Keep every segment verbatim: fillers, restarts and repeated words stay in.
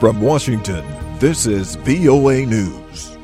From Washington, this is V O A News.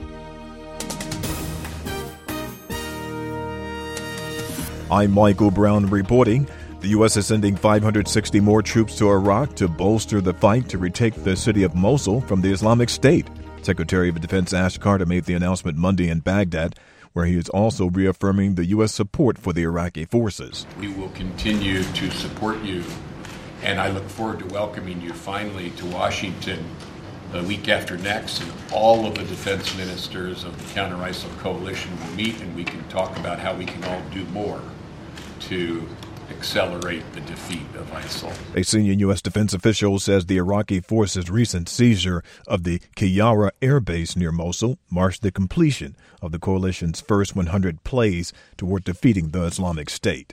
I'm Michael Brown reporting. The U S is sending five hundred sixty more troops to Iraq to bolster the fight to retake the city of Mosul from the Islamic State. Secretary of Defense Ash Carter made the announcement Monday in Baghdad, where he is also reaffirming the U S support for the Iraqi forces. We will continue to support you, and I look forward to welcoming you finally to Washington the week after next, and all of the defense ministers of the Counter-ISIL Coalition will meet, and we can talk about how we can all do more to accelerate the defeat of ISIL. A senior U S defense official says the Iraqi forces' recent seizure of the Kiyara air base near Mosul marks the completion of the coalition's first one hundred plays toward defeating the Islamic State.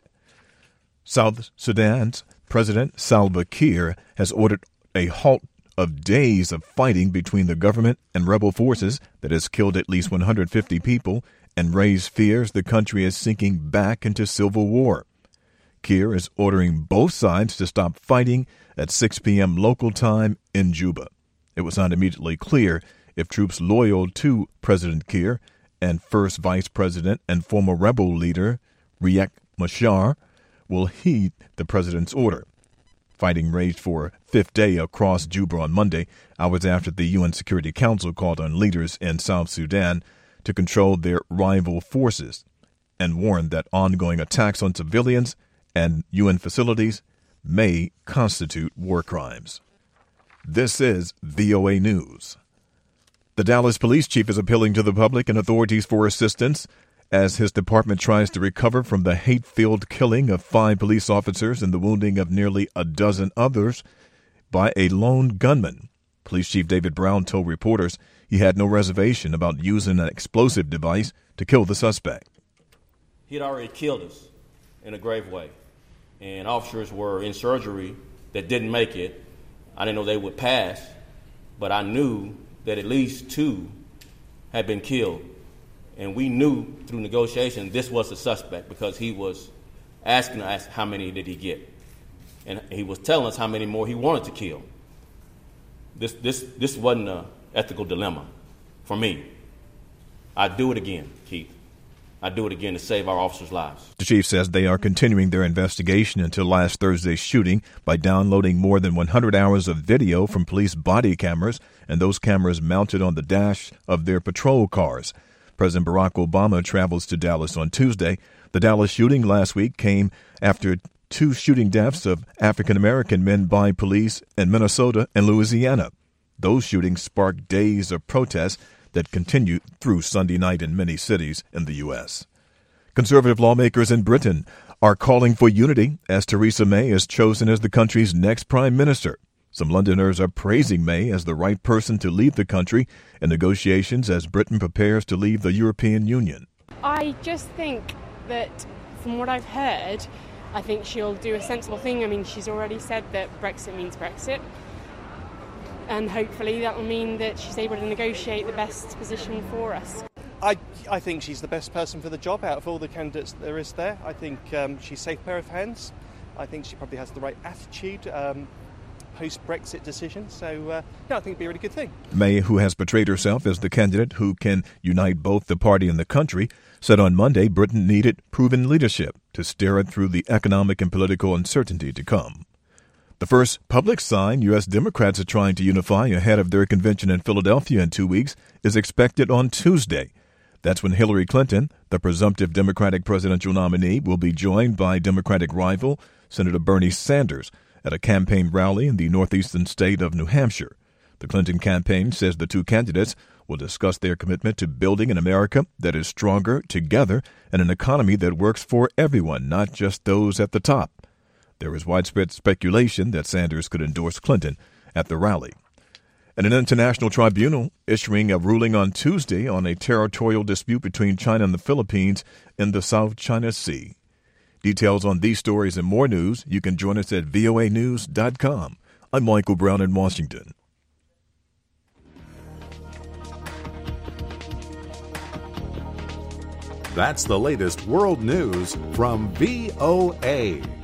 South Sudan's President Salva Kiir has ordered a halt of days of fighting between the government and rebel forces that has killed at least one hundred fifty people and raised fears the country is sinking back into civil war. Kiir is ordering both sides to stop fighting at six p.m. local time in Juba. It was not immediately clear if troops loyal to President Kiir and First Vice President and former rebel leader Riek Machar will heed the president's order. Fighting raged for a fifth day across Juba on Monday, hours after the U N Security Council called on leaders in South Sudan to control their rival forces and warned that ongoing attacks on civilians and U N facilities may constitute war crimes. This is V O A News. The Dallas police chief is appealing to the public and authorities for assistance as his department tries to recover from the hate-filled killing of five police officers and the wounding of nearly a dozen others by a lone gunman. Police Chief David Brown told reporters he had no reservation about using an explosive device to kill the suspect. He had already killed us in a grave way, and officers were in surgery that didn't make it. I didn't know they would pass, but I knew that at least two had been killed. And we knew through negotiation this was the suspect because he was asking us how many did he get. And he was telling us how many more he wanted to kill. This this this wasn't an ethical dilemma for me. I'd do it again, Keith. I'd do it again to save our officers' lives. The chief says they are continuing their investigation into last Thursday's shooting by downloading more than one hundred hours of video from police body cameras and those cameras mounted on the dash of their patrol cars. President Barack Obama travels to Dallas on Tuesday. The Dallas shooting last week came after two shooting deaths of African-American men by police in Minnesota and Louisiana. Those shootings sparked days of protests that continued through Sunday night in many cities in the U S. Conservative lawmakers in Britain are calling for unity as Theresa May is chosen as the country's next prime minister. Some Londoners are praising May as the right person to lead the country in negotiations as Britain prepares to leave the European Union. I just think that, from what I've heard, I think she'll do a sensible thing. I mean, she's already said that Brexit means Brexit. And hopefully that will mean that she's able to negotiate the best position for us. I, I think she's the best person for the job out of all the candidates there is there. I think um, she's a safe pair of hands. I think she probably has the right attitude. Um, post-Brexit decision, so uh, yeah, I think it'd be a really good thing. May, who has portrayed herself as the candidate who can unite both the party and the country, said on Monday Britain needed proven leadership to steer it through the economic and political uncertainty to come. The first public sign U S Democrats are trying to unify ahead of their convention in Philadelphia in two weeks is expected on Tuesday. That's when Hillary Clinton, the presumptive Democratic presidential nominee, will be joined by Democratic rival Senator Bernie Sanders at a campaign rally in the northeastern state of New Hampshire. The Clinton campaign says the two candidates will discuss their commitment to building an America that is stronger together and an economy that works for everyone, not just those at the top. There is widespread speculation that Sanders could endorse Clinton at the rally. And an international tribunal issuing a ruling on Tuesday on a territorial dispute between China and the Philippines in the South China Sea. Details on these stories and more news, you can join us at V O A news dot com. I'm Michael Brown in Washington. That's the latest world news from V O A.